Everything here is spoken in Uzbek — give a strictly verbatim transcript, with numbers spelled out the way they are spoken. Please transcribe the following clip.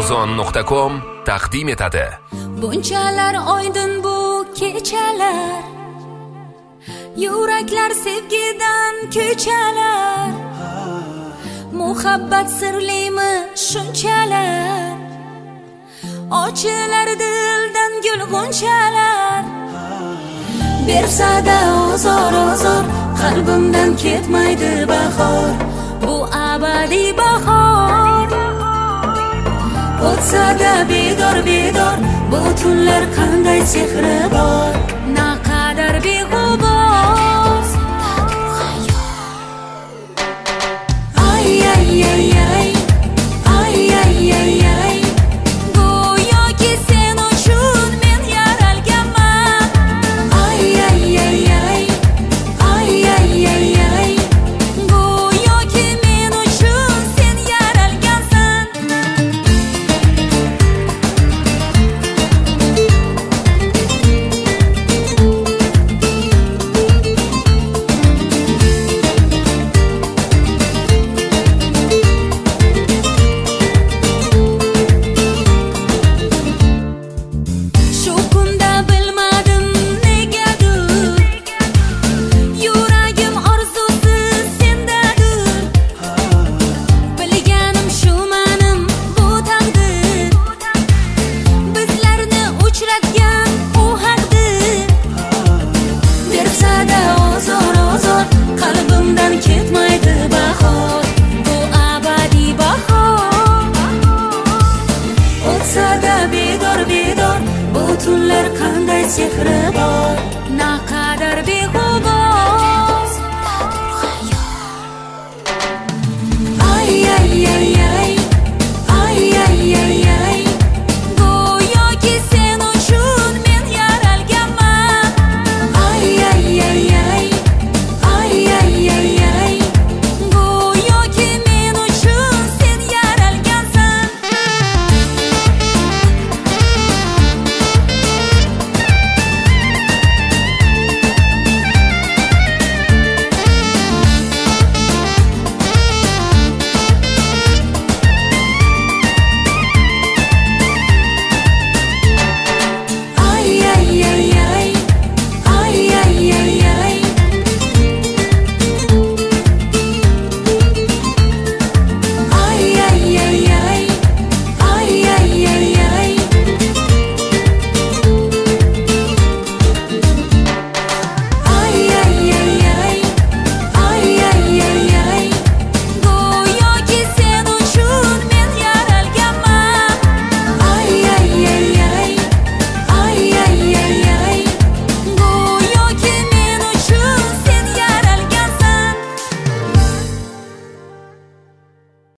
amazon nuqta com taqdim etadi. Bunchalar oydin bu kechalar, yuraklar sevgidan ko'chalar, muhabbat sirlimi shunchalar, ochilar dildan gul g'unchalar. Bersada ozor ozor, qalbimdan ketmaydi bahor, bu abadiy bahor. O'tsada bedor bedor, bu tunlar qanday sehri bor.